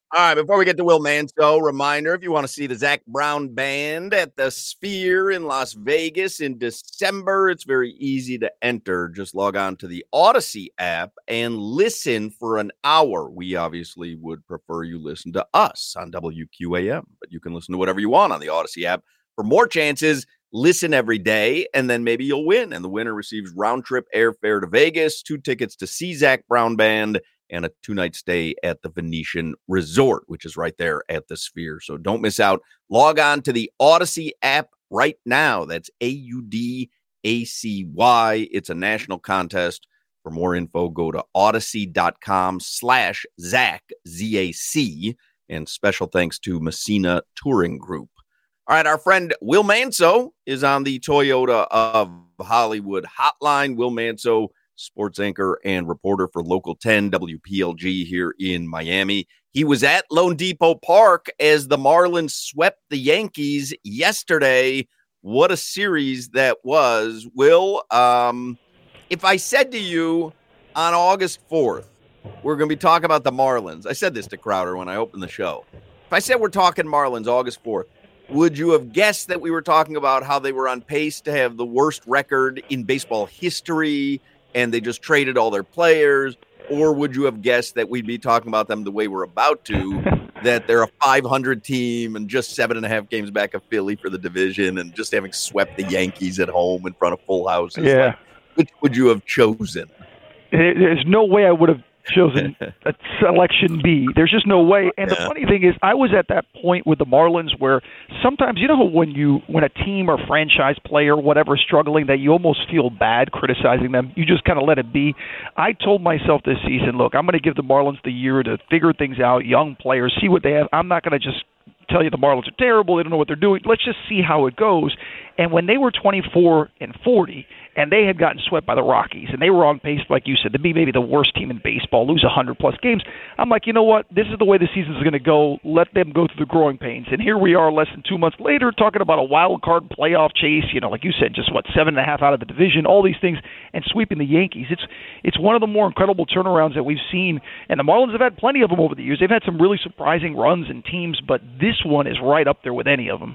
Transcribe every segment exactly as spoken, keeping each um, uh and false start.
All right, before we get to Will Manso, reminder, if you want to see the Zac Brown Band at the Sphere in Las Vegas in December, it's very easy to enter. Just log on to the Odyssey app and listen for an hour. We obviously would prefer you listen to us on W Q A M, but you can listen to whatever you want on the Odyssey app. For more chances, listen every day, and then maybe you'll win. And the winner receives round-trip airfare to Vegas, two tickets to see Zac Brown Band, and a two-night stay at the Venetian Resort, which is right there at the Sphere. So don't miss out. Log on to the Odyssey app right now. That's A U D A C Y. It's a national contest. For more info, go to odyssey.com slash Zac, Z A C. And special thanks to Messina Touring Group. All right, our friend Will Manso is on the Toyota of Hollywood hotline. Will Manso, sports anchor and reporter for Local ten W P L G here in Miami. He was at Lone Depot Park as the Marlins swept the Yankees yesterday. What a series that was. Will, um, if I said to you on August fourth, we're going to be talking about the Marlins. I said this to Crowder when I opened the show. If I said we're talking Marlins August fourth, would you have guessed that we were talking about how they were on pace to have the worst record in baseball history and they just traded all their players? Or would you have guessed that we'd be talking about them the way we're about to, that they're a five hundred team and just seven and a half games back of Philly for the division and just having swept the Yankees at home in front of full houses? Yeah. Like, which would you have chosen? There's no way I would have chosen a selection B. There's just no way. And yeah. The funny thing is, I was at that point with the Marlins where sometimes, you know, when you when a team or franchise player, whatever, is struggling, that you almost feel bad criticizing them. You just kind of let it be. I told myself this season, look, I'm going to give the Marlins the year to figure things out, young players, see what they have. I'm not going to just tell you the Marlins are terrible, they don't know what they're doing. Let's just see how it goes. And when they were twenty-four and forty, and they had gotten swept by the Rockies, and they were on pace, like you said, to be maybe the worst team in baseball, lose one hundred plus games, I'm like, you know what? This is the way the season's going to go. Let them go through the growing pains. And here we are less than two months later talking about a wild card playoff chase, you know, like you said, just, what, seven and a half out of the division, all these things, and sweeping the Yankees. It's it's one of the more incredible turnarounds that we've seen, and the Marlins have had plenty of them over the years. They've had some really surprising runs and teams, but this one is right up there with any of them.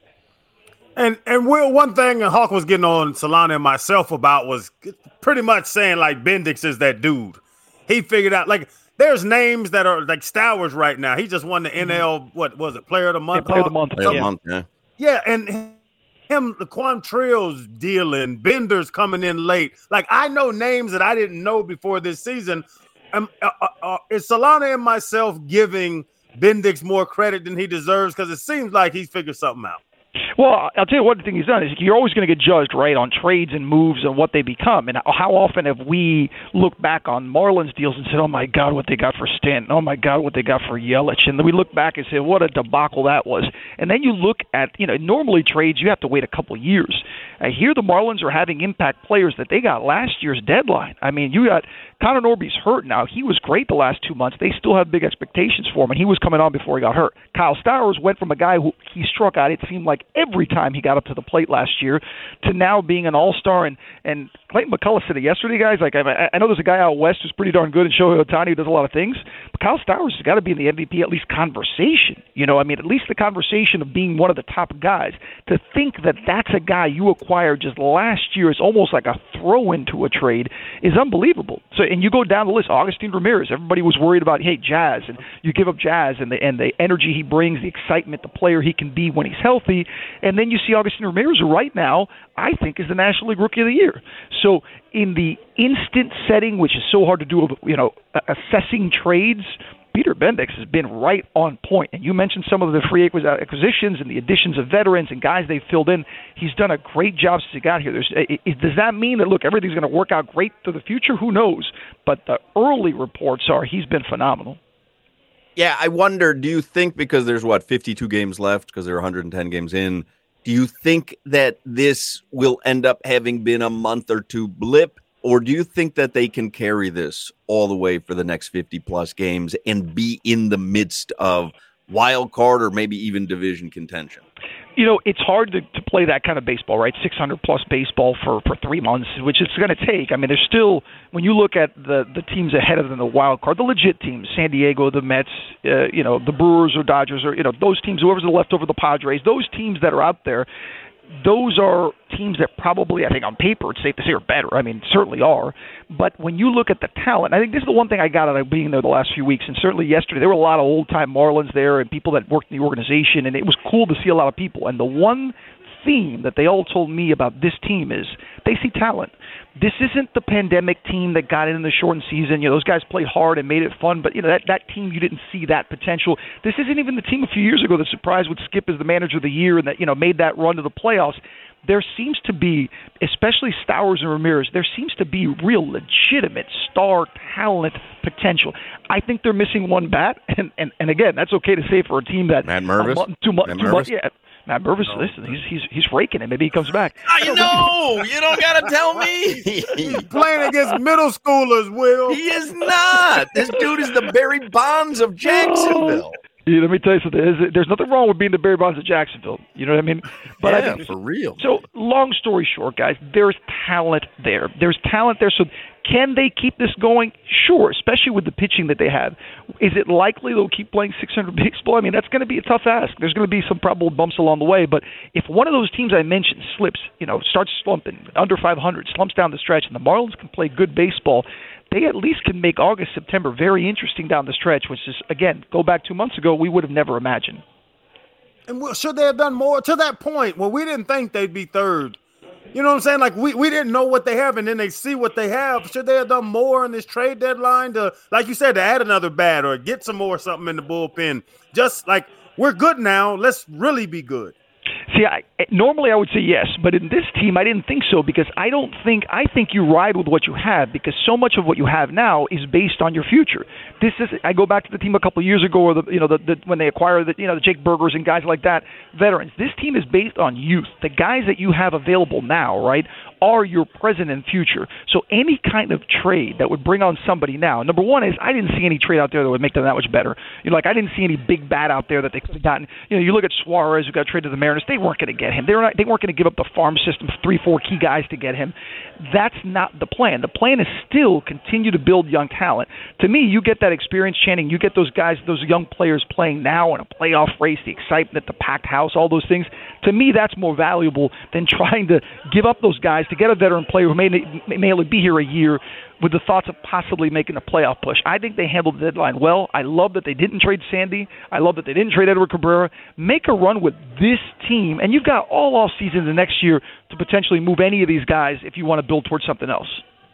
And and Will, one thing Hawk was getting on Solana and myself about was pretty much saying, like, Bendix is that dude. He figured out, like, there's names that are like Stowers right now. He just won the N L, what was it, Player of the Month? Yeah, Player of the Month. Player of the Month, yeah. Yeah, and him, the Quantrill's dealing, Bender's coming in late. Like, I know names that I didn't know before this season. Um, uh, uh, uh, is Solana and myself giving Bendix more credit than he deserves? Because it seems like he's figured something out. Well, I'll tell you one thing he's done is you're always going to get judged, right, on trades and moves and what they become. And how often have we looked back on Marlins deals and said, oh, my God, what they got for Stanton. Oh, my God, what they got for Yelich. And then we look back and say, what a debacle that was. And then you look at, you know, normally trades, you have to wait a couple years. I hear the Marlins are having impact players that they got last year's deadline. I mean, you got Connor Norby's hurt now. He was great the last two months. They still have big expectations for him, and he was coming on before he got hurt. Kyle Stowers went from a guy who he struck out, it seemed like, every time he got up to the plate last year, to now being an all-star. And, and Clayton McCullough said it yesterday, guys. Like, I, I know there's a guy out west who's pretty darn good, and Shohei Ohtani, who does a lot of things. But Kyle Stowers has got to be in the M V P, at least conversation. You know, I mean, at least the conversation of being one of the top guys. To think that that's a guy you acquired just last year is almost like a throw into a trade is unbelievable. So, and you go down the list, Agustin Ramirez. Everybody was worried about, hey, Jazz, and you give up Jazz and the and the energy he brings, the excitement, the player he can be when he's healthy, and then you see Agustin Ramirez, who right now I think is the National League Rookie of the Year. So in the instant setting, which is so hard to do, you know, assessing trades, Peter Bendix has been right on point. And you mentioned some of the free acquisitions and the additions of veterans and guys they've filled in. He's done a great job since he got here. There's, it, it, does that mean that, look, everything's going to work out great for the future? Who knows? But the early reports are he's been phenomenal. Yeah, I wonder, do you think, because there's, what, fifty-two games left, because there are one hundred ten games in, do you think that this will end up having been a month or two blip? Or do you think that they can carry this all the way for the next fifty-plus games and be in the midst of wild card or maybe even division contention? You know, it's hard to, to play that kind of baseball, right? six hundred plus baseball for, for three months, which it's going to take. I mean, there's still, when you look at the, the teams ahead of them, the wild card, the legit teams, San Diego, the Mets, uh, you know, the Brewers or Dodgers, or, you know, those teams, whoever's left over, the Padres, those teams that are out there, those are teams that probably, I think on paper, it's safe to say are better. I mean, certainly are. But when you look at the talent, I think this is the one thing I got out of being there the last few weeks, and certainly yesterday, there were a lot of old-time Marlins there and people that worked in the organization, and it was cool to see a lot of people. And the one theme that they all told me about this team is they see talent. This isn't the pandemic team that got in the shortened season. You know, those guys played hard and made it fun, but you know that, that team, you didn't see that potential. This isn't even the team a few years ago that surprised with Skip as the manager of the year and that, you know, made that run to the playoffs. There seems to be, especially Stowers and Ramirez, there seems to be real legitimate star talent potential. I think they're missing one bat, and, and, and again, that's okay to say for a team that Matt Mervis, a month, two months, Matt two Mervis? months, yeah. Matt Mervis, No. listen, he's he's he's raking it. Maybe he comes back. I know. You don't got to tell me. Playing against middle schoolers, Will. He is not. This dude is the Barry Bonds of Jacksonville. Yeah, let me tell you something. There's, there's nothing wrong with being the Barry Bonds of Jacksonville. You know what I mean? But Yeah, I think, for real. So, long story short, guys, there's talent there. There's talent there. So, can they keep this going? Sure, especially with the pitching that they have. Is it likely they'll keep playing six hundred baseball? I mean, that's going to be a tough ask. There's going to be some probable bumps along the way. But if one of those teams I mentioned slips, you know, starts slumping, under five hundred, slumps down the stretch, and the Marlins can play good baseball, they at least can make August, September very interesting down the stretch, which is, again, go back two months ago, we would have never imagined. And well, should they have done more to that point? Well, we didn't think they'd be third. You know what I'm saying? Like, we, we didn't know what they have, and then they see what they have. Should they have done more in this trade deadline to, like you said, to add another bat or get some more something in the bullpen? Just like, we're good now. Let's really be good. See, I, normally I would say yes, but in this team I didn't think so because I don't think I think you ride with what you have because so much of what you have now is based on your future. This is I go back to the team a couple of years ago, or the you know the, the when they acquired the you know the Jake Bergers and guys like that, veterans. This team is based on youth. The guys that you have available now, right, are your present and future. So any kind of trade that would bring on somebody now, number one is I didn't see any trade out there that would make them that much better. You know, like I didn't see any big bat out there that they could have gotten. You know, you look at Suarez who got traded to the Mariners. They weren't going to get him. They were not. They weren't going to give up the farm system, three, four key guys to get him. That's not the plan. The plan is still continue to build young talent. To me, you get that experience, Channing. You get those guys, those young players playing now in a playoff race, the excitement, the packed house, all those things. To me, that's more valuable than trying to give up those guys to get a veteran player who may may only be here a year with the thoughts of possibly making a playoff push. I think they handled the deadline well. I love that they didn't trade Sandy. I love that they didn't trade Edward Cabrera. Make a run with this team, and you've got all off season the next year to potentially move any of these guys if you want to build towards something else.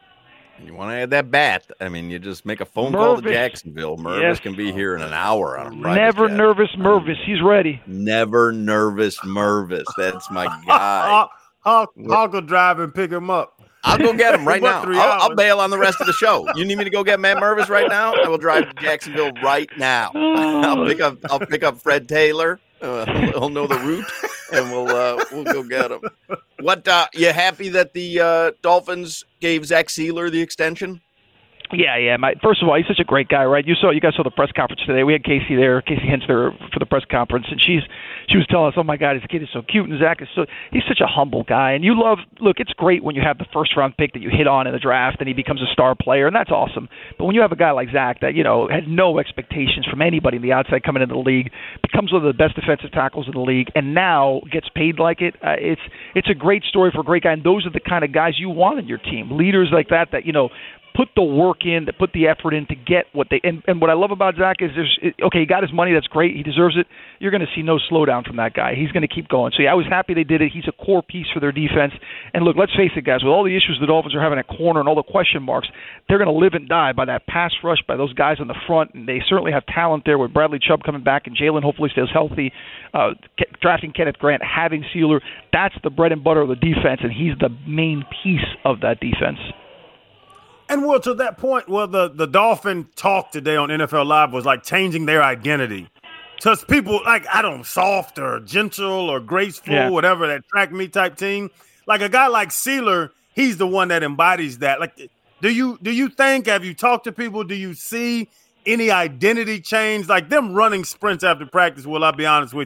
You want to add that bat? I mean, you just make a phone Mervis. call to Jacksonville. Mervis Yes. can be here in an hour on a private Never jet. nervous Mervis. He's ready. Never nervous Mervis. That's my guy. Hawk, Hawk, Hawk will drive and pick him up. I'll go get him right What, now. three I'll, I'll hours? bail on the rest of the show. You need me to go get Matt Mervis right now? I will drive to Jacksonville right now. I'll pick up. I'll pick up Fred Taylor. Uh, he'll know the route, and we'll uh, we'll go get him. What? Uh, you happy that the uh, Dolphins gave Zach Sealer the extension? Yeah, yeah. My, first of all, he's such a great guy, right? You saw, you guys saw the press conference today. We had Casey there, Casey Hintz there for the press conference, and she's she was telling us, "Oh my God, this kid is so cute," and Zach is so he's such a humble guy. And you love, look, it's great when you have the first round pick that you hit on in the draft, and he becomes a star player, and that's awesome. But when you have a guy like Zach that you know had no expectations from anybody in the outside coming into the league, becomes one of the best defensive tackles in the league, and now gets paid like it, uh, it's it's a great story for a great guy. And those are the kind of guys you want in your team, leaders like that that you know. Put the work in, that put the effort in to get what they and, and what I love about Zach is there's okay, he got his money, that's great, he deserves it. You're going to see no slowdown from that guy. He's going to keep going. So yeah, I was happy they did it. He's a core piece for their defense. And look, let's face it, guys, with all the issues the Dolphins are having at corner and all the question marks, they're going to live and die by that pass rush by those guys on the front. And they certainly have talent there with Bradley Chubb coming back and Jalen hopefully stays healthy. Uh, drafting Kenneth Grant, having Sealer, that's the bread and butter of the defense, and he's the main piece of that defense. And well, to that point, well, the, the Dolphin talk today on N F L Live was like changing their identity. Because people like, I don't know, soft or gentle or graceful, yeah. whatever, that track me type team. Like a guy like Sealer, he's the one that embodies that. Like, do you do you think, have you talked to people, do you see any identity change? Like them running sprints after practice, will I be honest with you?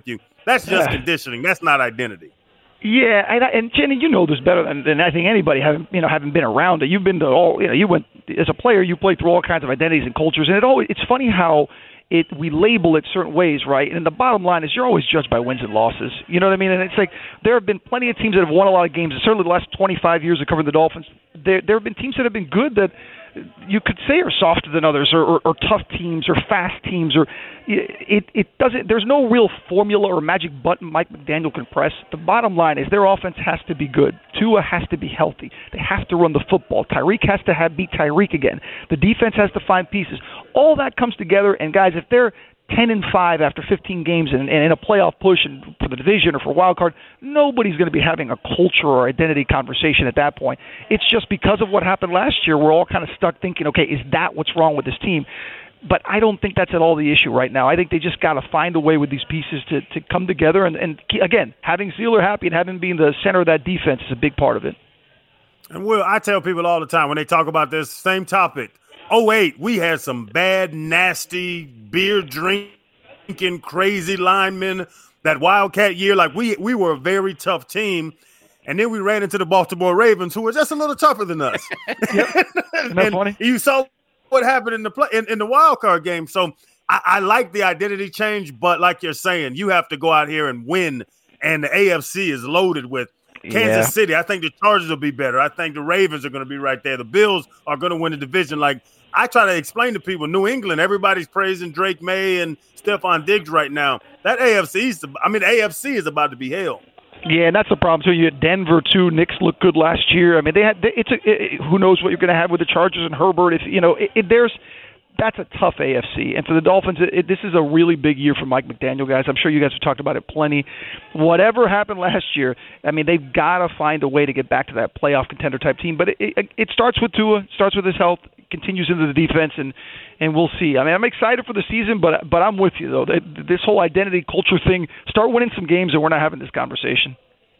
That's just Uh, conditioning. That's not identity. Yeah, and, and Jenny, you know this better than, than I think anybody. Having you know, having been around it, you've been to all. You know, you went as a player. You played through all kinds of identities and cultures, and it always. It's funny how it we label it certain ways, right? And the bottom line is you're always judged by wins and losses. You know what I mean? And it's like there have been plenty of teams that have won a lot of games. And certainly the last twenty-five years of covering the Dolphins, there there have been teams that have been good that you could say are softer than others, or, or, or tough teams, or fast teams, or it it doesn't. There's no real formula or magic button Mike McDaniel can press. The bottom line is their offense has to be good. Tua has to be healthy. They have to run the football. Tyreek has to have beat Tyreek again. The defense has to find pieces. All that comes together, and guys, if they're ten and five after fifteen games and, and in a playoff push and for the division or for a wild card, nobody's going to be having a culture or identity conversation at that point. It's just because of what happened last year, we're all kind of stuck thinking, okay, is that what's wrong with this team? But I don't think that's at all the issue right now. I think they just got to find a way with these pieces to, to come together. And, and again, having Sealer happy and having been the center of that defense is a big part of it. And Will, I tell people all the time when they talk about this same topic, oh eight, we had some bad, nasty, beer drinking, crazy linemen. That Wildcat year, like we we were a very tough team. And then we ran into the Baltimore Ravens, who were just a little tougher than us. Yep. Isn't that and funny? You saw what happened in the play in, in the wild card game. So I, I like the identity change, but like you're saying, you have to go out here and win. And the A F C is loaded with Kansas Yeah. City. I think the Chargers will be better. I think the Ravens are going to be right there. The Bills are going to win the division. Like I try to explain to people, New England, everybody's praising Drake May and Stephon Diggs right now. That A F C, I mean, A F C is about to be hell. Yeah, and that's the problem. So you had Denver too. Knicks looked good last year. I mean, they had. It's a. It, who knows what you're going to have with the Chargers and Herbert? If you know, it, it, there's. That's a tough A F C, and for the Dolphins, it, it, this is a really big year for Mike McDaniel, guys. I'm sure you guys have talked about it plenty. Whatever happened last year, I mean, they've got to find a way to get back to that playoff contender type team. But it, it, it starts with Tua, starts with his health, continues into the defense, and and we'll see. I mean, I'm excited for the season, but but I'm with you though. This whole identity culture thing, start winning some games, and we're not having this conversation.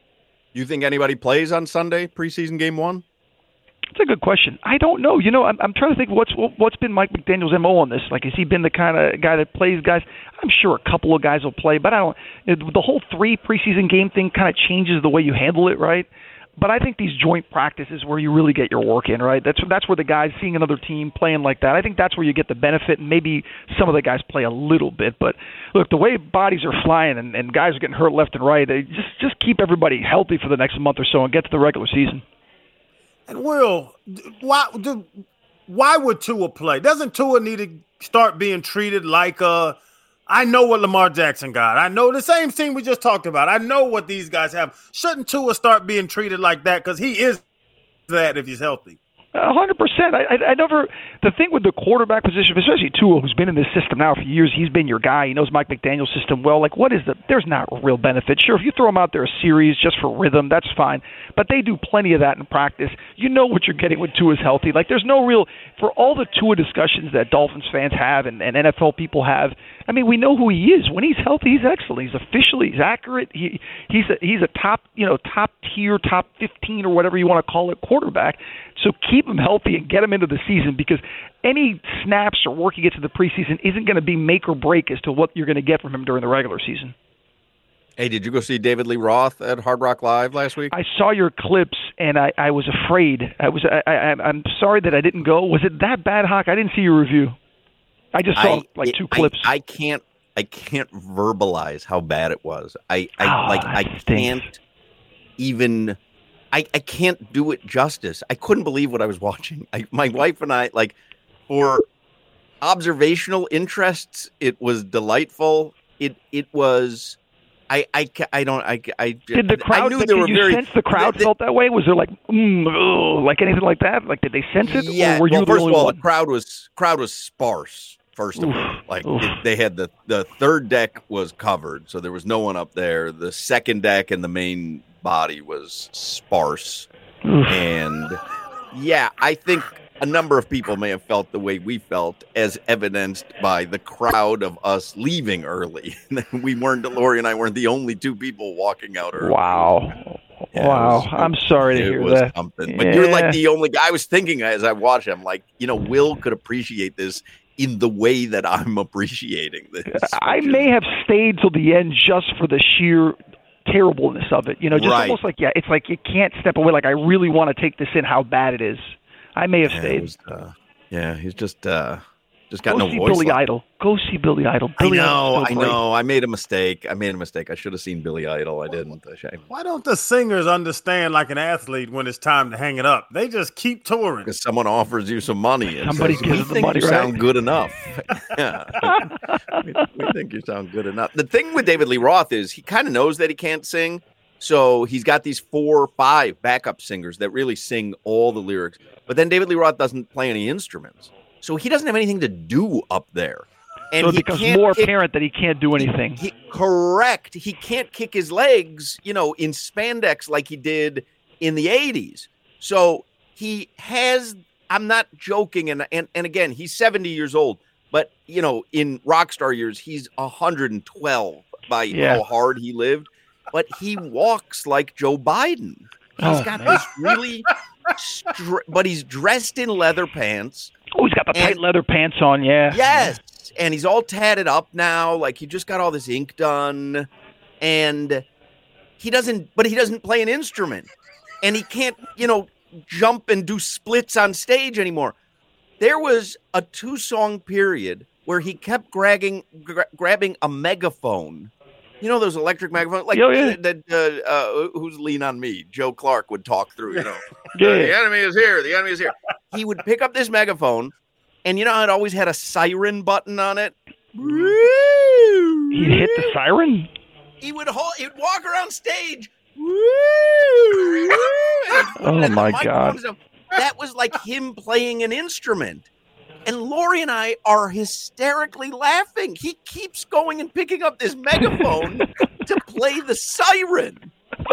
You think anybody plays on Sunday, preseason game one? That's a good question. I don't know. You know, I'm, I'm trying to think what's what's been Mike McDaniel's M O on this. Like, has he been the kind of guy that plays guys? I'm sure a couple of guys will play, but I don't. The whole three preseason game thing kind of changes the way you handle it, right? But I think these joint practices where you really get your work in, right? That's that's where the guys seeing another team playing like that. I think that's where you get the benefit, and maybe some of the guys play a little bit. But look, the way bodies are flying and, and guys are getting hurt left and right, they just just keep everybody healthy for the next month or so and get to the regular season. And Will, why do, why would Tua play? Doesn't Tua need to start being treated like a I know what Lamar Jackson got. I know the same thing we just talked about. I know what these guys have. Shouldn't Tua start being treated like that? Because he is that if he's healthy. A hundred percent. I, I, I never. The thing with the quarterback position, especially Tua, who's been in this system now for years, he's been your guy. He knows Mike McDaniel's system well. Like, what is the? There's not real benefit. Sure, if you throw him out there a series just for rhythm, that's fine. But they do plenty of that in practice. You know what you're getting when Tua's healthy. Like, there's no real for all the Tua discussions that Dolphins fans have and, and N F L people have. I mean, we know who he is. When he's healthy, he's excellent. He's official. He's accurate. He he's a, he's a top you know top tier, top fifteen or whatever you want to call it quarterback. So keep him healthy and get him into the season, because any snaps or work he gets in the preseason isn't going to be make or break as to what you're going to get from him during the regular season. Hey, did you go see David Lee Roth at Hard Rock Live last week? I saw your clips, and I, I was afraid. I was I, I, I'm sorry that I didn't go. Was it that bad, Hawk? I didn't see your review. I just saw I, like two clips. I, I can't. I can't verbalize how bad it was. I, I oh, like. I stinks. can't even. I, I can't do it justice. I couldn't believe what I was watching. I, my wife and I, like, for observational interests, it was delightful. It it was. I I, I don't. I I did the crowd? I knew did there were you very, sense the crowd the, the, felt that way? Was there like, mm, ugh, like anything like that? Like, did they sense it? Yeah. Or were well, you first the only of all, one? the crowd was crowd was sparse. First of Oof, all, like oof. it, they had the the third deck was covered, so there was no one up there. The second deck and the main body was sparse. Oof. And yeah, I think a number of people may have felt the way we felt, as evidenced by the crowd of us leaving early. we weren't, Lori and I weren't the only two people walking out early. Wow. Yeah, wow. was, I'm sorry to it hear was that. Something. But yeah. you're like the only guy. I was thinking as I watched him, like, you know, Will could appreciate this. in the way that I'm appreciating this. I may have stayed till the end just for the sheer terribleness of it. You know, just Right. almost like, yeah, it's like you can't step away. Like, I really want to take this in, how bad it is. I may have Yeah, stayed. it was, uh, yeah, he's just uh, just got Go no see voice. Billy left. Idol. Go see Billy Idol. Billy I know, Idol's I so great. know. I made a mistake. I made a mistake. I should have seen Billy Idol. I didn't. Shame. Why don't the singers understand like an athlete when it's time to hang it up? They just keep touring. Because someone offers you some money. And Somebody says, gives we the think money, you right? sound good enough. Yeah. we, we think you sound good enough. The thing with David Lee Roth is he kind of knows that he can't sing. So he's got these four or five backup singers that really sing all the lyrics. But then David Lee Roth doesn't play any instruments. So he doesn't have anything to do up there. And So it he becomes can't more kick- apparent that he can't do anything. He, correct. He can't kick his legs, you know, in spandex like he did in the eighties. So he has, I'm not joking. And, and, and again, he's seventy years old. But, you know, in rock star years, he's one hundred twelve by Yeah. how hard he lived. But he walks like Joe Biden. He's Oh, got man. this really, str- but he's dressed in leather pants. Oh, he's got the tight and- leather pants on, yeah. Yes. And he's all tatted up now. Like he just got all this ink done. And he doesn't, but he doesn't play an instrument. And he can't, you know, jump and do splits on stage anymore. There was a two song period where he kept grabbing, gra- grabbing a megaphone. You know, those electric megaphones, like Yeah, yeah. that, uh, uh, who's Lean on Me? Joe Clark would talk through, you know. Yeah. Uh, the enemy is here. The enemy is here. He would pick up this megaphone, and you know how it always had a siren button on it? He'd hit the siren? He would hold, he'd walk around stage. Oh, my God. That was like him playing an instrument. And Lori and I are hysterically laughing. He keeps going and picking up this megaphone to play the siren.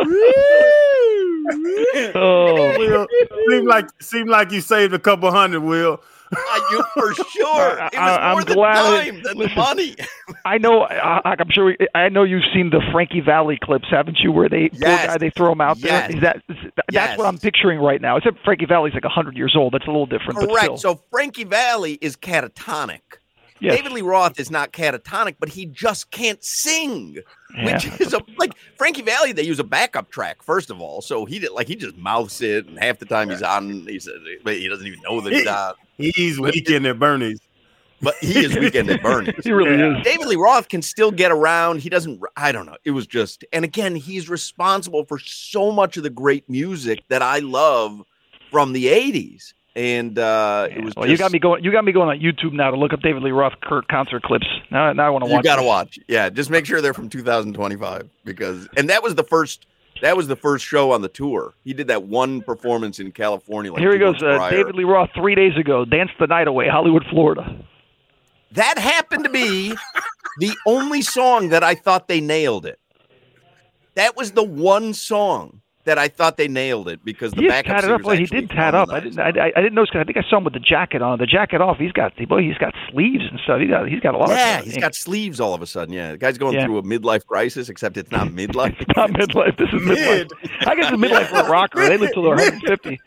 Oh. Will, seemed like seemed like you saved a couple hundred, Will. Uh, you for sure. It was I- I'm more the glad it- time than listen. the money. I know. I, I'm sure. We, I know you've seen the Frankie Valley clips, haven't you? Where they, poor Yes. guy, they throw him out Yes. there. Is that? Is, that's Yes. what I'm picturing right now. Except Frankie Valley's like hundred years old. That's a little different. But Correct. still. So Frankie Valli is catatonic. Yes. David Lee Roth is not catatonic, but he just can't sing. Which Yeah. is a like Frankie Valli, they use a backup track, first of all. So he did like he just mouths it, and half the time he's on, he says he doesn't even know that he's on. He's weekend at Bernie's. But he is weekend at Bernie's. He really Yeah. is. David Lee Roth can still get around. He doesn't, I don't know. It was just, and again, he's responsible for so much of the great music that I love from the eighties. And uh, it was Well, just, you got me going. You got me going on YouTube now to look up David Lee Roth Kurt concert clips. Now, now I want to you watch. got to this. watch. Yeah, just make sure they're from two thousand twenty-five because, and that was the first, that was the first show on the tour. He did that one performance in California. Like Here he two goes. months Uh, prior. David Lee Roth three days ago. Dance the Night Away, Hollywood, Florida. That happened to be the only song that I thought they nailed it. That was the one song that I thought they nailed it because the He is backup tatted up. singers Well, he actually did tat up. I harmonized. didn't. I, I didn't notice. 'Cause I think I saw him with the jacket on. The jacket off. He's got. Boy, he's got sleeves and stuff. He got. He's got a lot. Yeah, of he's got sleeves all of a sudden. Yeah, the guy's going Yeah. through a midlife crisis, except it's not midlife. It's not midlife. This is midlife. Mid. I guess it's midlife for a rocker. They live till they're one hundred fifty.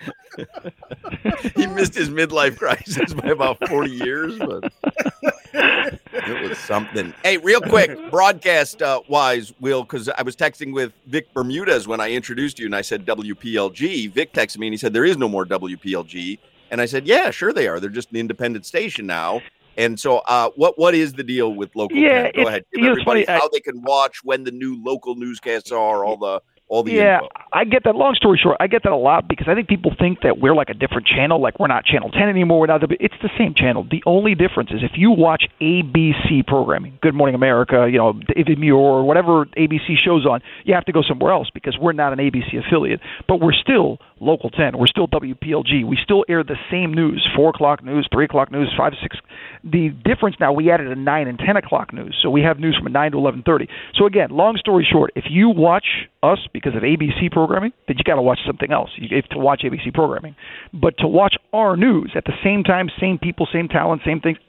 He missed his midlife crisis by about forty years, but it was something. Hey, real quick, broadcast uh, wise, Will, because I was texting with Vic Bermudez when I introduced you, and I said W P L G. Vic texted me and he said there is no more W P L G, and I said, yeah, sure they are. They're just an independent station now. And so, uh, what what is the deal with local? Yeah, ten? Go it's- ahead. Give you know, it's everybody funny, I- how they can watch, when the new local newscasts are, all the all the Yeah, info. I get that. Long story short, I get that a lot because I think people think that we're like a different channel, like we're not Channel ten anymore. We're not the, it's the same channel. The only difference is if you watch A B C programming, Good Morning America, you know, David Muir or whatever A B C shows on, you have to go somewhere else because we're not an A B C affiliate. But we're still Local ten. We're still W P L G. We still air the same news, four o'clock news, three o'clock news, five, six. The difference now, we added a nine and ten o'clock news, so we have news from nine to eleven thirty. So again, long story short, if you watch us because of A B C programming, then you got to watch something else. You have to watch A B C programming, but to watch our news at the same time, same people, same talent, same things. It's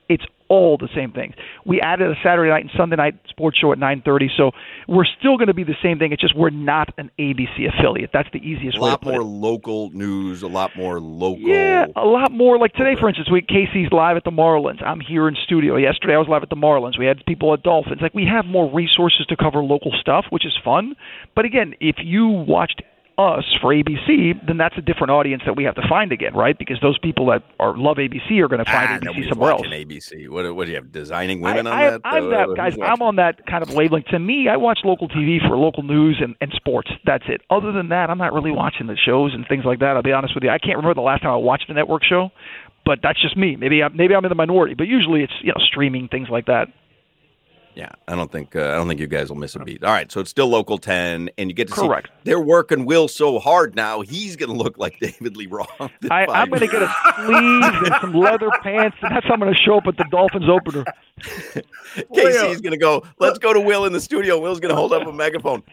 all the same things. We added a Saturday night and Sunday night sports show at nine thirty, so we're still going to be the same thing. It's just we're not an A B C affiliate. That's the easiest a way to lot put more it. local news, a lot more local. Yeah, a lot more. Like today, for instance, we K C's live at the Marlins. I'm here in studio. Yesterday, I was live at the Marlins. We had people at Dolphins. Like we have more resources to cover local stuff, which is fun. But again, if you watched us for A B C, then that's a different audience that we have to find again, right? Because those people that are love A B C are going to find ah, A B C nobody's somewhere else. watching A B C. What, what do you have? Designing women I, on I, that? I'm uh, that guys. I'm on that kind of wavelength. To me, I watch local T V for local news and, and sports. That's it. Other than that, I'm not really watching the shows and things like that. I'll be honest with you. I can't remember the last time I watched a network show, but that's just me. Maybe I'm, maybe I'm in the minority, but usually it's you know streaming things like that. Yeah, I don't think uh, I don't think you guys will miss a beat. All right, so it's still local ten, and you get to Correct. see they're working Will so hard now. He's going to look like David Lee Roth. I, I'm going to get a sleeve and some leather pants, and that's how I'm going to show up at the Dolphins opener. K C's going to go. Let's go to Will in the studio. Will's going to hold up a megaphone.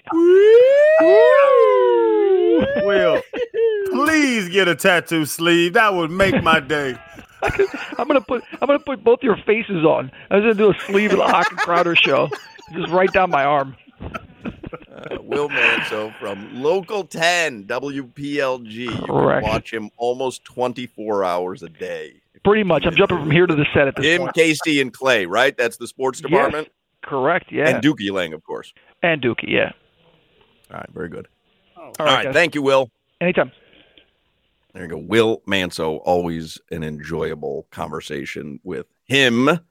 Will, please get a tattoo sleeve. That would make my day. I'm gonna put I'm gonna put both your faces on. I'm gonna do a sleeve of the Hawk and Crowder show, just right down my arm. Uh, Will Manso from Local ten W P L G. You Correct. can watch him almost twenty-four hours a day. Pretty much. I'm jumping from here to the set at this Him, point. Casey, and Clay, right? That's the sports department. Yes, correct. Yeah. And Dookie Lang, of course. And Dookie. Yeah. All right, very good. Oh. All All right. right, guys. thank you, Will. Anytime. There you go. Will Manso, always an enjoyable conversation with him.